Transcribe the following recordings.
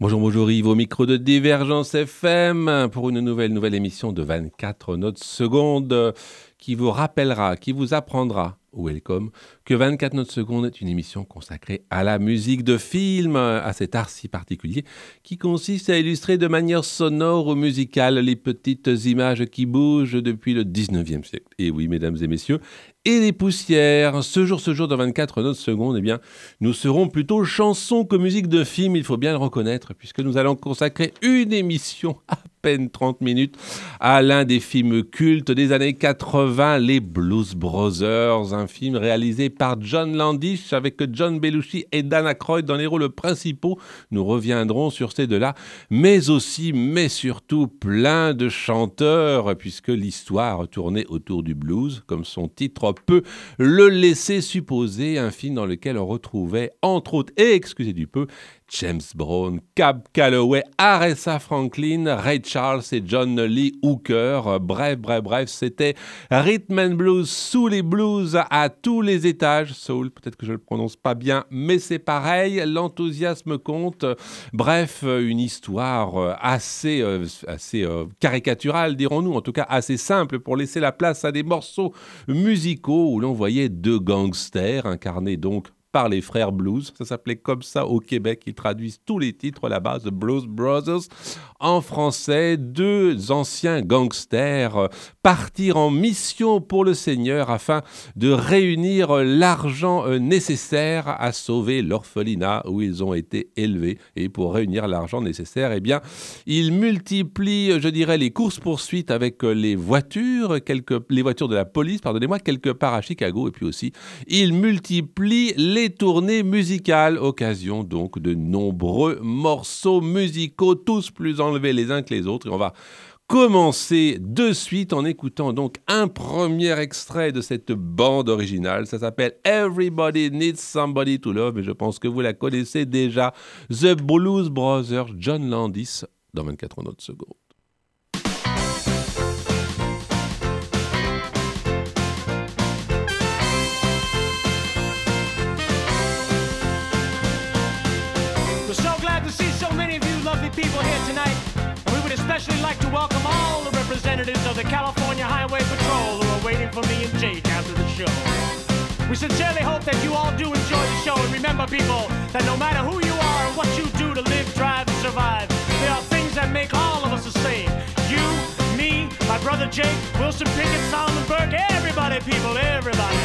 Bonjour, bonjour Yves, au micro de Divergence FM pour une nouvelle émission de 24 notes secondes qui vous rappellera, qui vous apprendra, welcome, que 24 notes secondes est une émission consacrée à la musique de film, à cet art si particulier qui consiste à illustrer de manière sonore ou musicale les petites images qui bougent depuis le 19e siècle. Et oui, mesdames et messieurs, et les poussières. Ce jour de 24 notes secondes, eh bien, nous serons plutôt chansons que musique de film, il faut bien le reconnaître, puisque nous allons consacrer une émission à peine 30 minutes à l'un des films cultes des années 80, les Blues Brothers, un film réalisé par John Landis avec John Belushi et Dan Aykroyd dans les rôles principaux. Nous reviendrons sur ces deux-là, mais aussi, mais surtout, plein de chanteurs, puisque l'histoire tournait autour du blues, comme son titre peut le laisser supposer, un film dans lequel on retrouvait, entre autres, et excusez du peu, James Brown, Cab Calloway, Aretha Franklin, Ray Charles et John Lee Hooker. Bref, c'était Rhythm and Blues sous les blues à tous les étages. Soul, peut-être que je le prononce pas bien, mais c'est pareil, l'enthousiasme compte. Bref, une histoire assez caricaturale, dirons-nous, en tout cas assez simple pour laisser la place à des morceaux musicaux où l'on voyait deux gangsters incarnés donc par les frères Blues. Ça s'appelait comme ça au Québec. Ils traduisent tous les titres là-bas, The Blues Brothers. En français, deux anciens gangsters partirent en mission pour le Seigneur afin de réunir l'argent nécessaire à sauver l'orphelinat où ils ont été élevés. Et pour réunir l'argent nécessaire, eh bien, ils multiplient, je dirais, les courses-poursuites avec les voitures de la police, quelque part à Chicago. Et puis aussi, ils multiplient les tournées musicales, occasion donc de nombreux morceaux musicaux, tous plus enlevés les uns que les autres. Et on va commencer de suite en écoutant donc un premier extrait de cette bande originale. Ça s'appelle Everybody Needs Somebody to Love, mais je pense que vous la connaissez déjà. The Blues Brothers, John Landis, dans 24 notes secondes. People here tonight, and we would especially like to welcome all the representatives of the California Highway Patrol who are waiting for me and Jake after the show. We sincerely hope that you all do enjoy the show, and remember, people, that no matter who you are and what you do to live, drive, and survive, there are things that make all of us the same. You, me, my brother Jake, Wilson Pickett, Solomon Burke, everybody, people, everybody.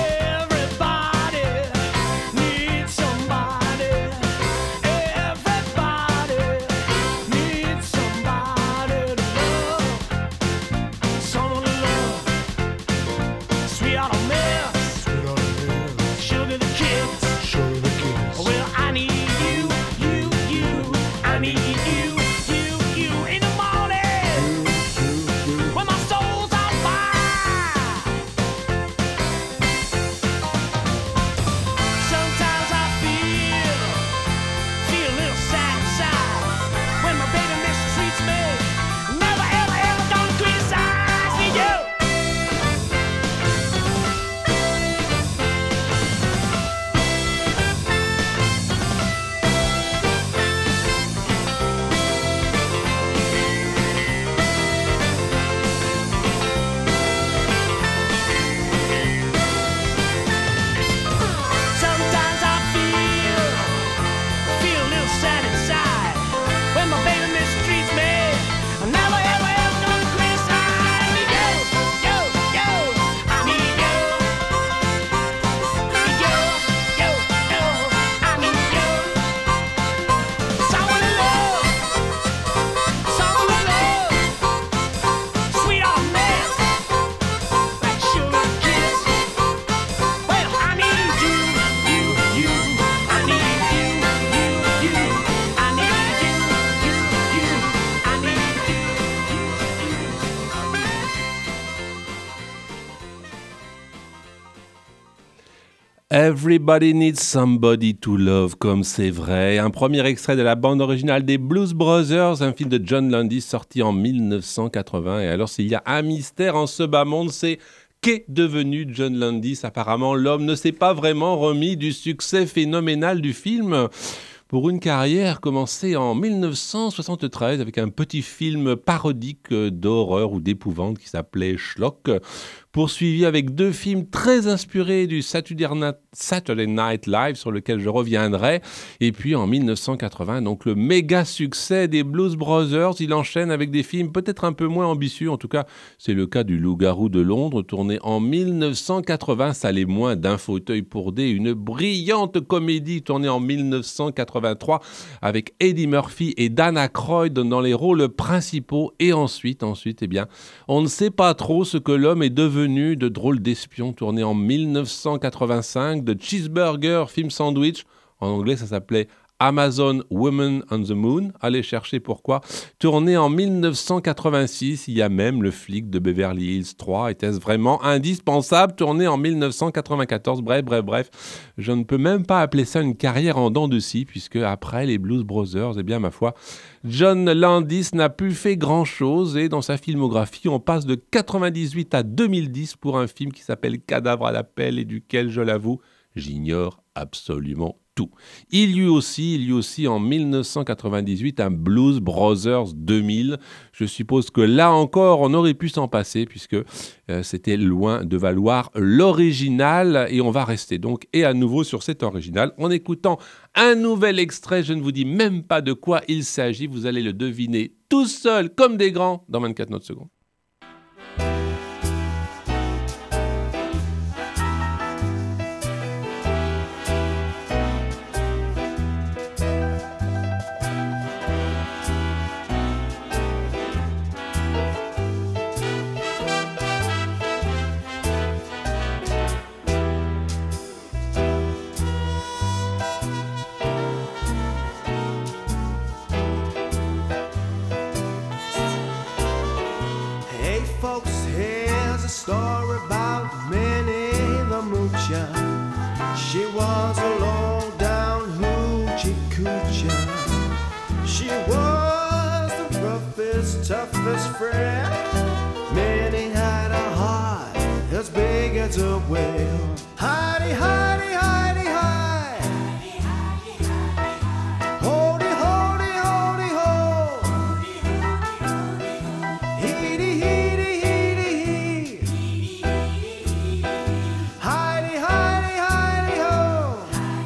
Everybody Needs Somebody to Love, comme c'est vrai. Un premier extrait de la bande originale des Blues Brothers, un film de John Landis sorti en 1980. Et alors, s'il y a un mystère en ce bas monde, c'est qu'est devenu John Landis. Apparemment, l'homme ne s'est pas vraiment remis du succès phénoménal du film. pour une carrière commencée en 1973 avec un petit film parodique d'horreur ou d'épouvante qui s'appelait Schlock, poursuivi avec 2 films très inspirés du Saturday Night Live sur lequel je reviendrai. Et puis en 1980, donc le méga succès des Blues Brothers, il enchaîne avec des films peut-être un peu moins ambitieux, en tout cas c'est le cas du Loup-garou de Londres, tourné en 1980, ça l'est moins, d'un fauteuil pour D, une brillante comédie tournée en 1983 avec Eddie Murphy et Dan Aykroyd dans les rôles principaux. Et ensuite, eh bien, on ne sait pas trop ce que l'homme est devenu, de Drôle d'espion, tourné en 1985, de Cheeseburger, film sandwich, en anglais ça s'appelait Amazon Woman on the Moon, allez chercher pourquoi, tourné en 1986, il y a même le flic de Beverly Hills 3, était-ce vraiment indispensable, tourné en 1994, bref, je ne peux même pas appeler ça une carrière en dents de scie, puisque après les Blues Brothers, eh bien ma foi, John Landis n'a plus fait grand-chose, et dans sa filmographie, on passe de 98 à 2010 pour un film qui s'appelle Cadavre à l'appel, et duquel, je l'avoue, j'ignore absolument tout. Il y eut aussi en 1998 un Blues Brothers 2000. Je suppose que là encore, on aurait pu s'en passer puisque c'était loin de valoir l'original. Et on va rester donc et à nouveau sur cet original en écoutant un nouvel extrait. Je ne vous dis même pas de quoi il s'agit. Vous allez le deviner tout seul comme des grands dans 24 notes secondes. Story about Minnie the Moocher. She was a low-down hoochie coocher. She was the roughest, toughest friend. Minnie had a heart as big as a whale. Heidi, Heidi, Heidi, Heidi. Holdy, holdy, holdy, ho. Heedy, heedy, heedy, hee. Heidi, Heidi, Heidi, ho.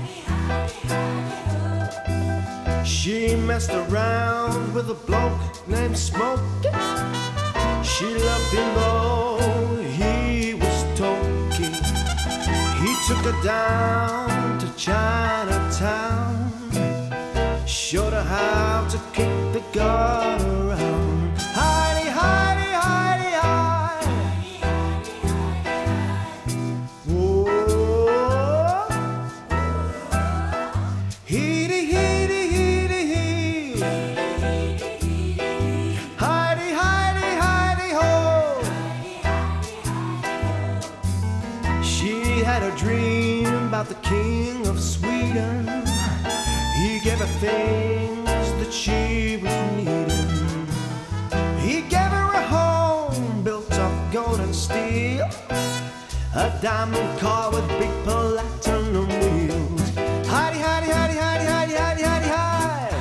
She messed around with a bloke named Smokey. She loved him though he was toky. He took her down to Chinatown, showed her how to kick the gut around. Heidi, Heidi, Heidi, Heidi. Whoa. Heedy, heedy, heedy, hee. Heidi, Heidi, Heidi, ho. She had a dream about the king of Sweden. He gave her things that she was needing. He gave her a home built of gold and steel, a diamond car with big platinum wheels. Heidi, Heidi, Heidi, Heidi, Heidi, Heidi, Heidi, Heidi.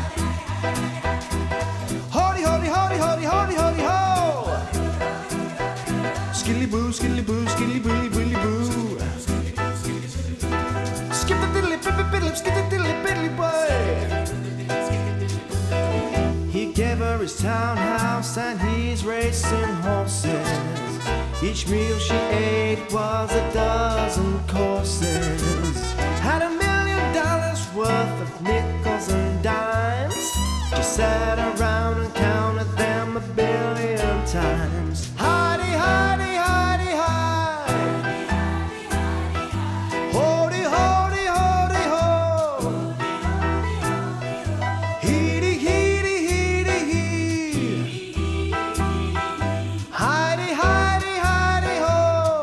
Holy, holy, holy, holy, holy, holy, ho. Skilly boo, skilly boo, skilly boo, bully boo. Skip the diddly, pippy, piddly, skip the diddly, piddly boy. He gave her his townhouse and his racing horses. Each meal she ate was a dozen courses. Had $1 million worth of nickels and dimes. She sat around and counted them 1 billion times. Heidi, Heidi, Heidi, Heidi. Holy, holy, holy, ho. Heedy, heedy, heedy, hee. Heidi, Heidi, Heidi, ho.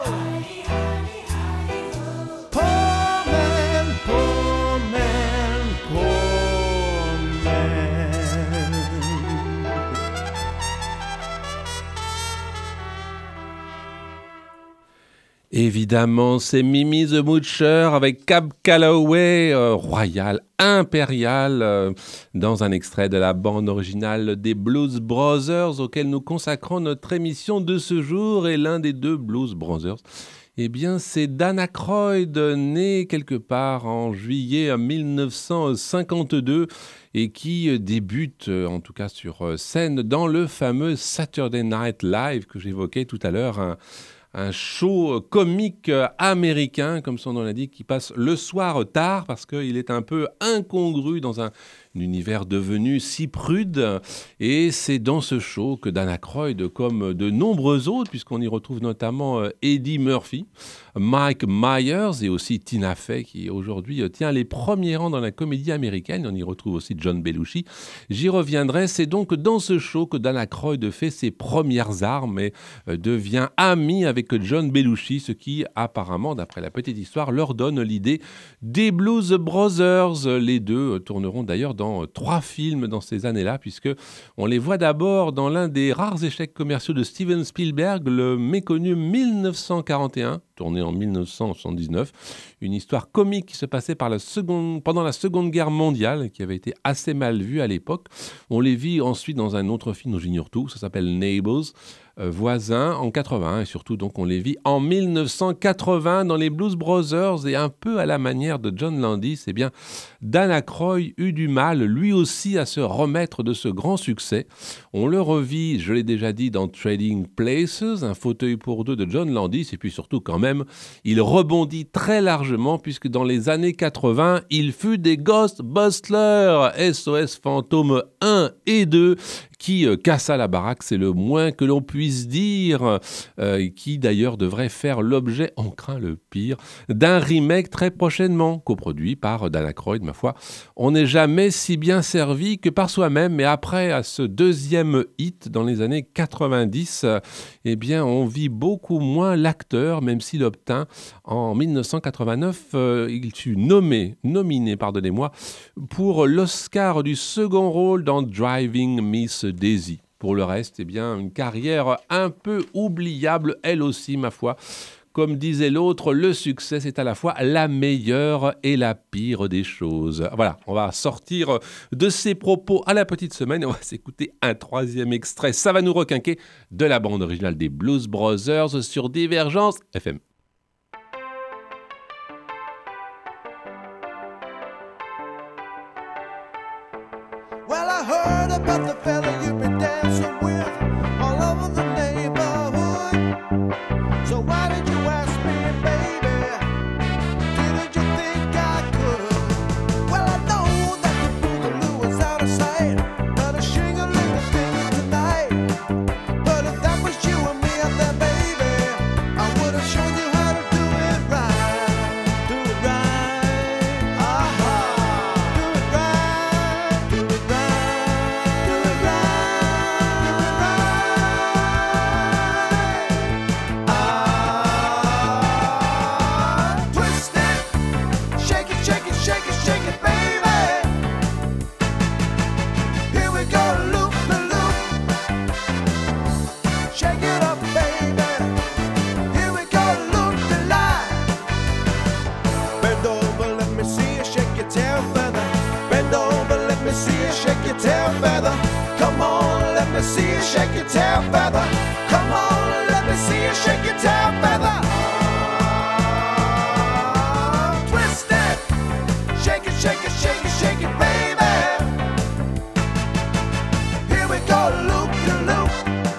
Poor man, poor man, poor man. Évidemment, c'est Mimi the Moocher avec Cab Calloway, royal, impérial, dans un extrait de la bande originale des Blues Brothers auquel nous consacrons notre émission de ce jour. Et l'un des deux Blues Brothers, eh bien, c'est Dan Aykroyd, né quelque part en juillet 1952 et qui débute, en tout cas sur scène, dans le fameux Saturday Night Live que j'évoquais tout à l'heure, un show comique américain, comme son nom l'indique, qui passe le soir tard parce qu'il est un peu incongru dans un univers devenu si prude. Et c'est dans ce show que Dan Aykroyd, comme de nombreux autres, puisqu'on y retrouve notamment Eddie Murphy, Mike Myers et aussi Tina Fey, qui aujourd'hui tient les premiers rangs dans la comédie américaine. On y retrouve aussi John Belushi. J'y reviendrai. C'est donc dans ce show que Dan Aykroyd fait ses premières armes et devient ami avec John Belushi, ce qui apparemment, d'après la petite histoire, leur donne l'idée des Blues Brothers. Les deux tourneront d'ailleurs dans 3 films dans ces années-là, puisque on les voit d'abord dans l'un des rares échecs commerciaux de Steven Spielberg, le méconnu 1941, tourné en 1979, une histoire comique qui se passait pendant la Seconde Guerre mondiale, qui avait été assez mal vue à l'époque. On les vit ensuite dans un autre film dont j'ignore tout, ça s'appelle Neighbors, voisins, en 81, et surtout donc on les vit en 1980 dans les Blues Brothers. Et un peu à la manière de John Landis, eh bien Dan Aykroyd eut du mal lui aussi à se remettre de ce grand succès. On le revit, je l'ai déjà dit, dans Trading Places, un fauteuil pour deux de John Landis, et puis surtout quand même il rebondit très largement, puisque dans les années 80 il fut des Ghostbusters, SOS Fantôme 1 et 2, qui cassa la baraque, c'est le moins que l'on puisse dire, qui d'ailleurs devrait faire l'objet, on craint le pire, d'un remake très prochainement, coproduit par Dan Aykroyd. Ma foi, on n'est jamais si bien servi que par soi-même, mais après à ce deuxième hit dans les années 90, eh bien on vit beaucoup moins l'acteur, même s'il obtint en 1989, il fut nominé, pour l'Oscar du second rôle dans Driving Miss Daisy. Pour le reste, eh bien, une carrière un peu oubliable, elle aussi, ma foi. Comme disait l'autre, le succès, c'est à la fois la meilleure et la pire des choses. Voilà, on va sortir de ces propos à la petite semaine et on va s'écouter un 3e extrait. Ça va nous requinquer de la bande originale des Blues Brothers sur Divergence FM. Well, I heard about the fella you've been dancing with all over the neighborhood. So why did you ask me, baby? Didn't you think I could? Well, I know that the boogaloo is out of sight, but a shing-a-ling thing tonight. But if that was you and me out there, baby, I would have shown you how to do it right. Do it right. Aha. Do it right. Do it right. Do it right. Do it right. Twist it, shake it, shake it, shake it, shake it, baby. Here we go, loop the loop. Shake it up, baby. Here we go, loop the line. Bend over, let me see you shake your tail feather. Bend over, let me see you shake your tail feather. Come on, let me see you shake your tail feather. Come on, let me see you shake your tail feather. Twist it, shake it, shake it, shake it, shake it, baby. Here we go, loop the loop.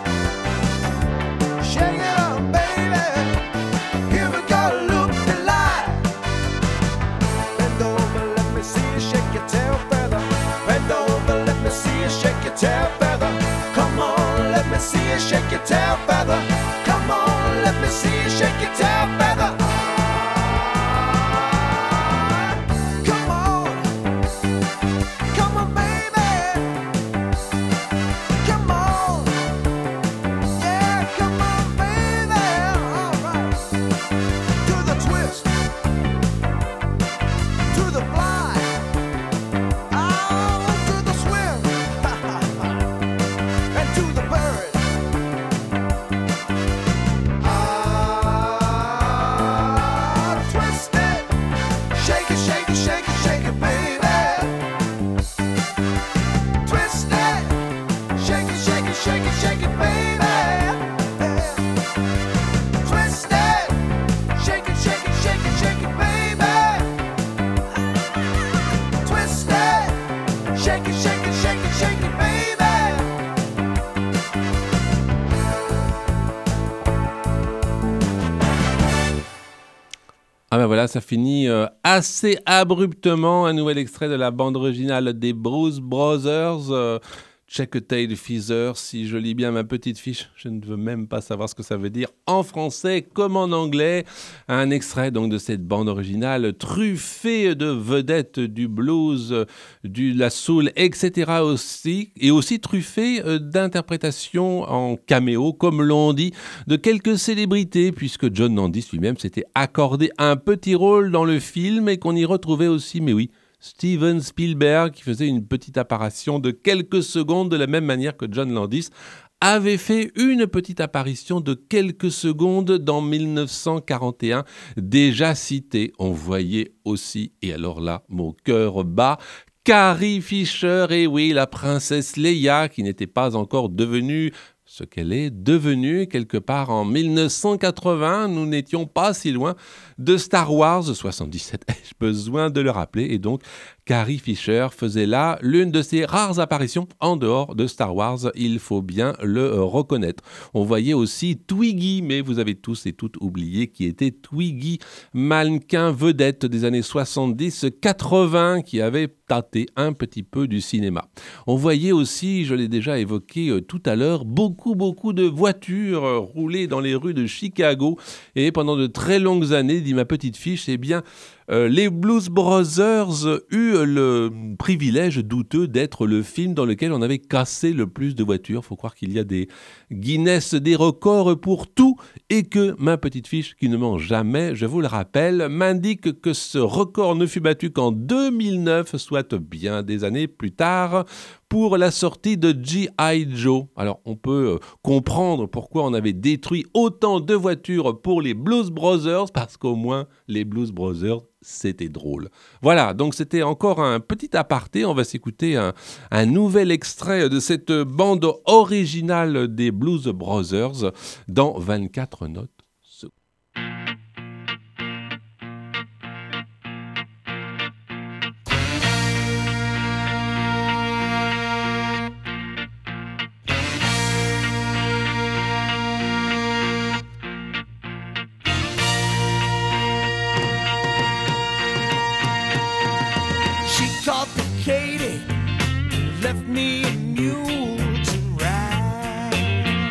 Shake it up, baby. Here we go, loop the line. Bend over, let me see you shake your tail feather. Bend over, let me see you shake your tail feather. Come on, let me see you shake your tail feather. Come on, let me see you shake your tail feather. Come on, baby. Come on, yeah, come on, baby. All right, to the twist, to the fly, to the swim, and to the bird. Ah ben voilà, ça finit assez abruptement. Un nouvel extrait de la bande originale des Blues Brothers. Check a tail feather, si je lis bien ma petite fiche, je ne veux même pas savoir ce que ça veut dire en français comme en anglais. Un extrait donc de cette bande originale truffée de vedettes du blues, de la soul, etc. aussi, et aussi truffée d'interprétations en caméo, comme l'on dit, de quelques célébrités, puisque John Landis lui-même s'était accordé un petit rôle dans le film et qu'on y retrouvait aussi, mais oui, Steven Spielberg qui faisait une petite apparition de quelques secondes de la même manière que John Landis avait fait une petite apparition de quelques secondes dans 1941, déjà cité. On voyait aussi, et alors là, mon cœur bat, Carrie Fisher, et oui, la princesse Leia, qui n'était pas encore devenue ce qu'elle est devenue quelque part en 1980. Nous n'étions pas si loin de Star Wars 77, ai-je besoin de le rappeler, et donc Carrie Fisher faisait là l'une de ses rares apparitions en dehors de Star Wars, il faut bien le reconnaître. On voyait aussi Twiggy, mais vous avez tous et toutes oublié qui était Twiggy, mannequin vedette des années 70-80 qui avait tâté un petit peu du cinéma. On voyait aussi, je l'ai déjà évoqué tout à l'heure, beaucoup de voitures roulaient dans les rues de Chicago, et pendant de très longues années, dit ma petite fiche, eh bien, les Blues Brothers eurent le privilège douteux d'être le film dans lequel on avait cassé le plus de voitures. Il faut croire qu'il y a des Guinness, des records pour tout, et que ma petite fiche, qui ne ment jamais, je vous le rappelle, m'indique que ce record ne fut battu qu'en 2009, soit bien des années plus tard, pour la sortie de G.I. Joe. Alors, on peut comprendre pourquoi on avait détruit autant de voitures pour les Blues Brothers, parce qu'au moins, les Blues Brothers, c'était drôle. Voilà, donc c'était encore un petit aparté. On va s'écouter un nouvel extrait de cette bande originale des Blues Brothers dans 24 notes. Left me a mule to ride.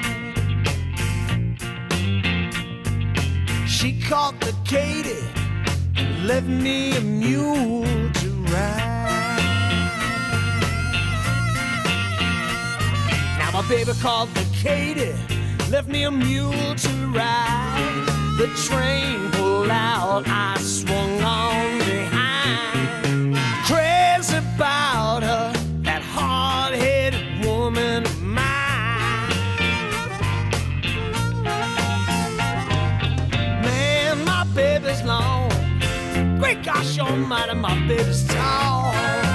She caught the Katy, left me a mule to ride. Now my baby called the Katy, left me a mule to ride. The train pulled out, I swung on behind. Crazy about her, hard-headed woman of mine. Man, my baby's long. Great gosh almighty, my baby's tall.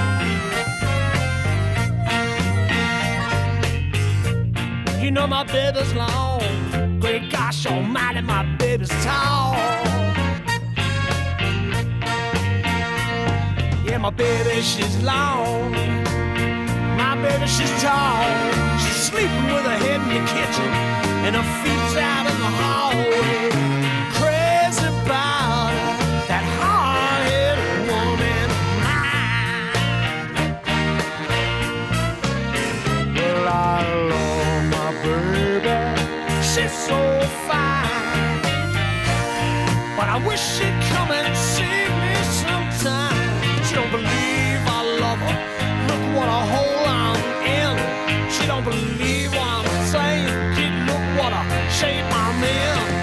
You know my baby's long. Great gosh almighty, my baby's tall. Yeah, my baby, she's long. My baby, she's tall. She's sleeping with her head in the kitchen and her feet's out in the hallway. Crazy about her, that hard-headed woman of mine. Well, I love my baby, she's so fine, but I wish she'd come and see me sometime. She don't believe I love her. Look what a hole I'm in. She don't believe what I'm saying. Kid, look what a shape I'm in.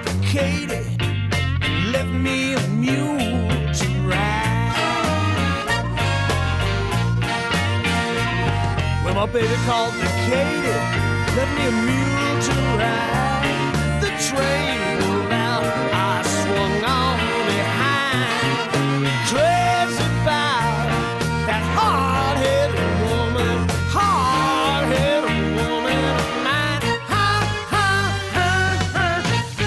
to Katie, left me a mule to ride. Well, my baby called me Katie, left me a mule to ride. The train pulled out, I swung on behind. Crazy about that hard-headed woman, hard-headed woman of mine. Ha, ha, ha, ha.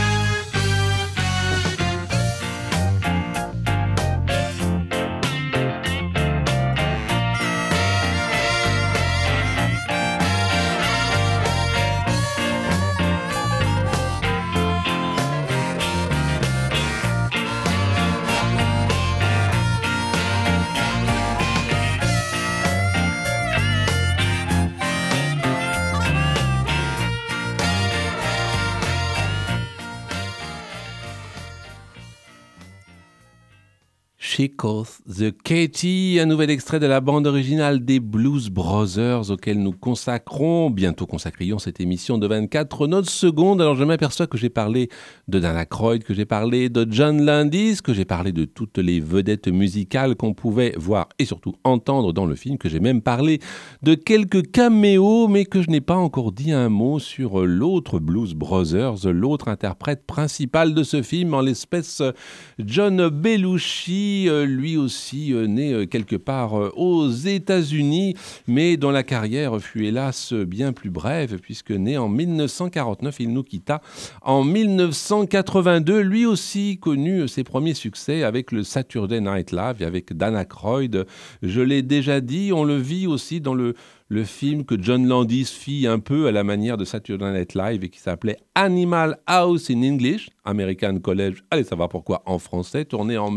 She Calls the Katie, un nouvel extrait de la bande originale des Blues Brothers auquel nous bientôt consacrions cette émission de 24 notes secondes. Alors je m'aperçois que j'ai parlé de Dan Aykroyd, que j'ai parlé de John Landis, que j'ai parlé de toutes les vedettes musicales qu'on pouvait voir et surtout entendre dans le film, que j'ai même parlé de quelques caméos, mais que je n'ai pas encore dit un mot sur l'autre Blues Brothers, l'autre interprète principal de ce film, en l'espèce John Belushi, lui aussi né quelque part aux États-Unis, mais dont la carrière fut hélas bien plus brève, puisque né en 1949, il nous quitta en 1982. Lui aussi connut ses premiers succès avec le Saturday Night Live et avec Dan Aykroyd. Je l'ai déjà dit, on le vit aussi dans le film que John Landis fit un peu à la manière de Saturday Night Live et qui s'appelait Animal House in English, American College, allez savoir pourquoi en français, tourné en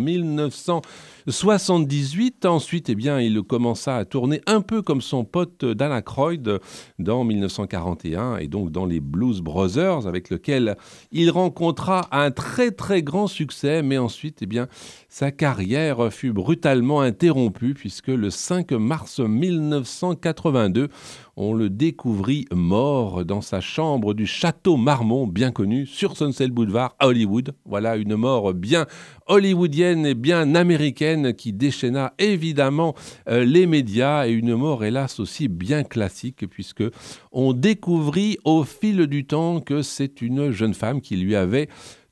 1978. Ensuite, il commença à tourner un peu comme son pote Dan Aykroyd dans 1941 et donc dans les Blues Brothers avec lequel il rencontra un très très grand succès, mais ensuite, sa carrière fut brutalement interrompue puisque le 5 mars 1982, on le découvrit mort dans sa chambre du Château Marmont, bien connu, sur Sunset Boulevard à Hollywood. Voilà une mort bien hollywoodienne et bien américaine qui déchaîna évidemment les médias, et une mort hélas aussi bien classique puisque on découvrit au fil du temps que c'est une jeune femme qui lui avait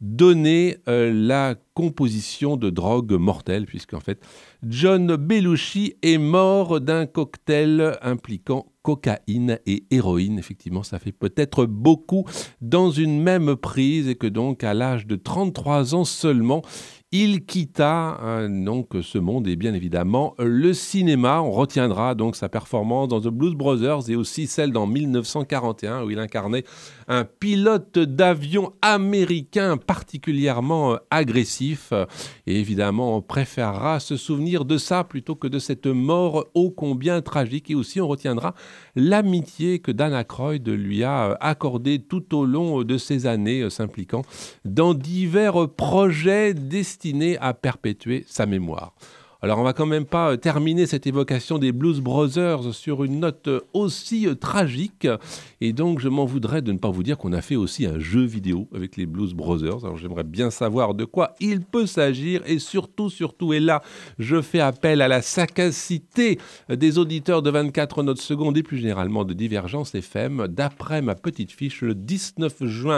donné la composition de drogue mortelle, puisqu'en fait John Belushi est mort d'un cocktail impliquant cocaïne et héroïne. Effectivement, ça fait peut-être beaucoup dans une même prise, et que donc à l'âge de 33 ans seulement, il quitta donc ce monde et bien évidemment le cinéma. On retiendra donc sa performance dans The Blues Brothers et aussi celle dans 1941 où il incarnait un pilote d'avion américain particulièrement agressif. Et évidemment, on préférera se souvenir de ça plutôt que de cette mort ô combien tragique. Et aussi, on retiendra l'amitié que Dan Aykroyd lui a accordée tout au long de ces années, s'impliquant dans divers projets destinés à perpétuer sa mémoire. Alors, on va quand même pas terminer cette évocation des Blues Brothers sur une note aussi tragique. Et donc, je m'en voudrais de ne pas vous dire qu'on a fait aussi un jeu vidéo avec les Blues Brothers. Alors, j'aimerais bien savoir de quoi il peut s'agir. Et surtout, et là, je fais appel à la sagacité des auditeurs de 24 notes secondes et plus généralement de Divergence FM. D'après ma petite fiche, le 19 juin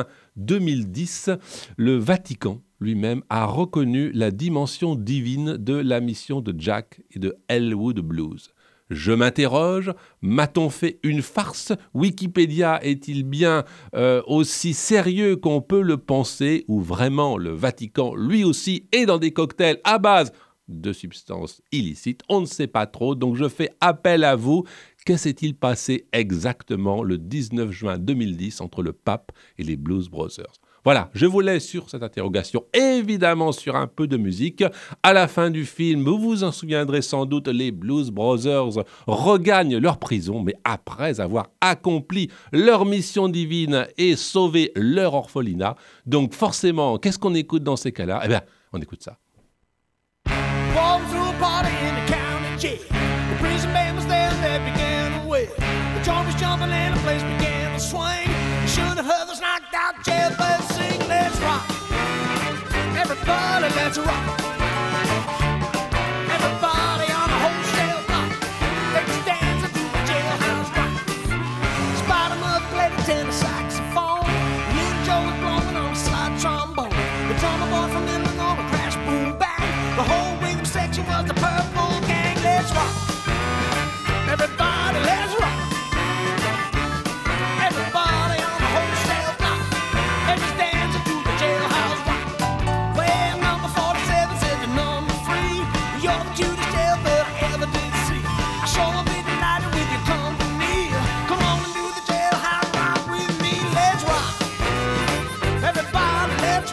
2010, le Vatican lui-même a reconnu la dimension divine de la mission de Jack et de Elwood Blues. Je m'interroge, m'a-t-on fait une farce ? Wikipédia est-il bien aussi sérieux qu'on peut le penser ? Ou vraiment le Vatican, lui aussi, est dans des cocktails à base de substances illicites ? On ne sait pas trop, donc je fais appel à vous. Que s'est-il passé exactement le 19 juin 2010 entre le pape et les Blues Brothers ? Voilà, je vous laisse sur cette interrogation, évidemment sur un peu de musique. À la fin du film, vous vous en souviendrez sans doute, les Blues Brothers regagnent leur prison, mais après avoir accompli leur mission divine et sauvé leur orphelinat. Donc forcément, qu'est-ce qu'on écoute dans ces cas-là ? Eh bien, on écoute ça. Walking through a party in the county jail. The prison band was there and they began to wail. The joint was jumping and the place began to swing. You should have heard us knocked out jailbirds sing. Let's rock.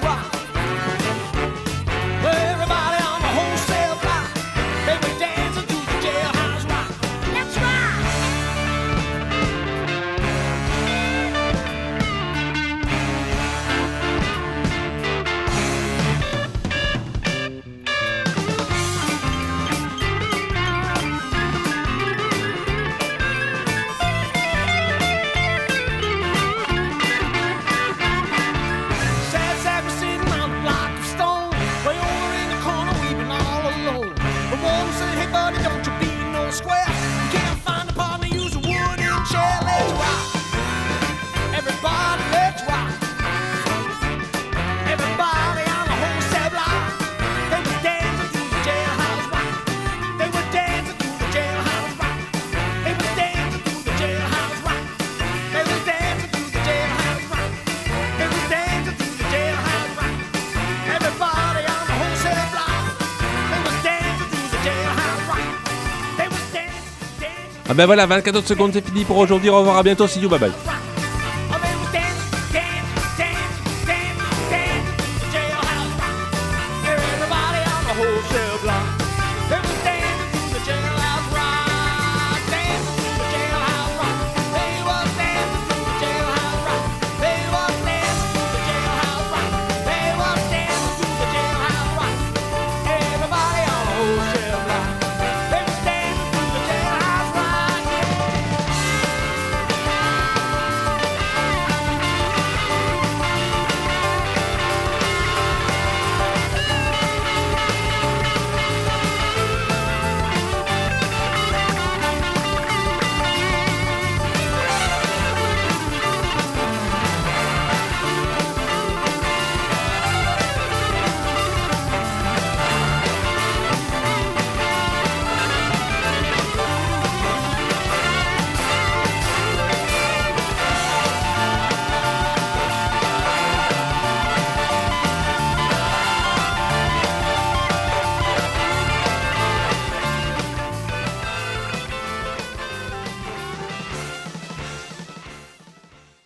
rock. Well, everybody on the wholesale block, they were dancing to the jailhouse rock. Let's rock! Sad sack was sitting on a block of stone, way over in the corner, weeping all alone. The woman said, "Hey buddy, don't you be no square. You can't find a partner, use a wooden chair. Let's rock, everybody, let's rock. Everybody on the wholesale block, they were dancing to the jailhouse rock. They were dancing to the jailhouse rock. They were dancing to the jailhouse rock. They were dancing to the jailhouse rock. They were dancing to the jailhouse rock. Everybody on the wholesale block, they was dancing to the jailhouse rock. They was dancing, dancing. Ah ben voilà, 24 autres secondes, c'est fini pour aujourd'hui. Au revoir, à bientôt, see you, bye bye.